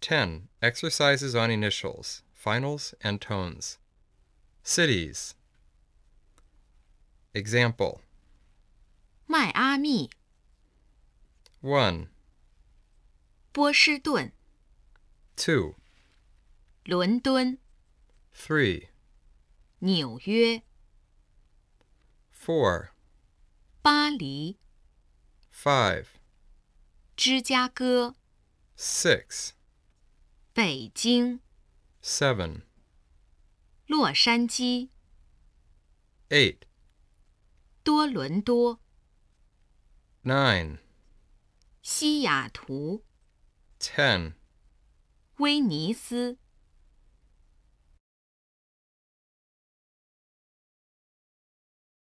10. Exercises on initials, finals, and tones. Cities. Example. 迈阿密、 1, 波士顿、 2, 伦敦、 3, 纽约、 4, 巴黎、 5, 芝加哥、 6, 北京、 7, 洛杉矶、 8, 多伦多、 9, 西雅图、 10, 威尼斯。